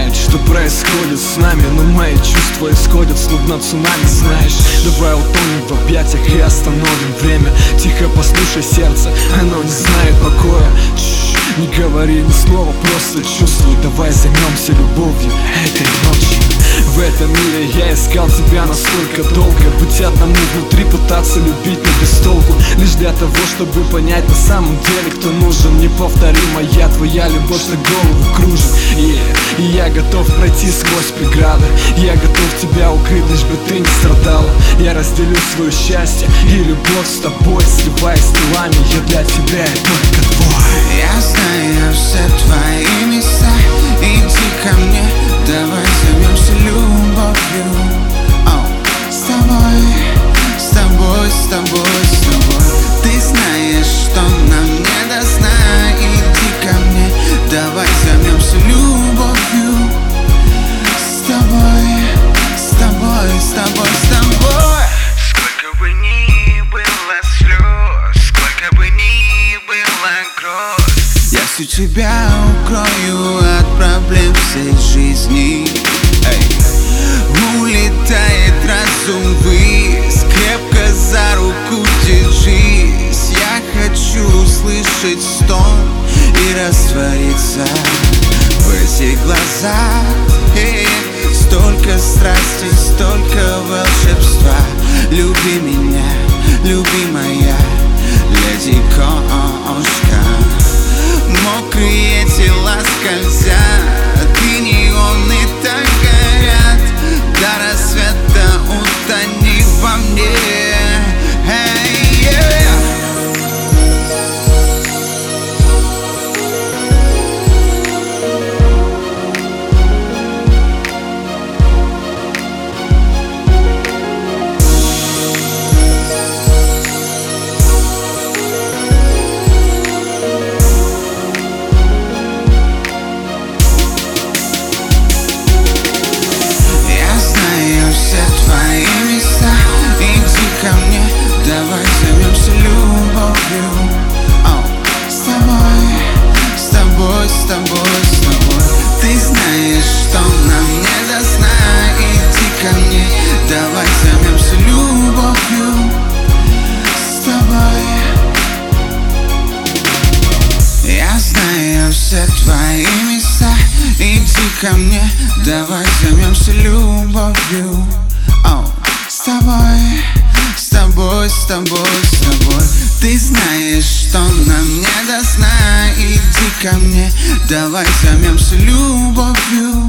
знают, что происходит с нами, но мои чувства исходят словно цунами, знаешь. Давай утонем в объятиях и остановим время. Тихо послушай сердце, оно не знает покоя. Не говори ни слова, просто чувствуй. Давай займемся любовью этой ночью. В этом мире я искал тебя настолько долго. Быть одному внутри, пытаться любить, но без толку. Лишь для того, чтобы понять на самом деле, кто нужен. Неповторимая твоя любовь на голову кружит. И я готов пройти сквозь преграды. Я готов тебя укрыть, лишь бы ты не страдала. Я разделю свое счастье и любовь с тобой, сливаясь телами. Я для тебя и только твой. Я знаю все твои места. Иди ко мне, давай займемся любовью. С тобой, с тобой, с тобой, с тобой. Ты знаешь, что нам не до сна. Иди ко мне, давай займемся любовью. С тобой, с тобой, с тобой, с тобой. Сколько бы ни было слез, сколько бы ни было гроз, я всю тебя укрою от проблем всей жизни. Улетает разум ввысь, крепко за руку держись. Я хочу услышать стон и раствориться в этих глазах. Столько страстей, столько волшебства. Люби меня, любимая леди-кошка. Мокрые тела скользят, и неоны так горят. До рассвета утони во мне. Давай займемся любовью. С тобой, с тобой, с тобой, с тобой. Ты знаешь, что нам не до сна. Иди ко мне, давай займемся любовью. С тобой. Я знаю все твои места. Иди ко мне, давай займемся любовью. С тобой, с тобой, с тобой, с тобой. Ты знаешь, что нам не до сна. Иди ко мне, давай займемся любовью.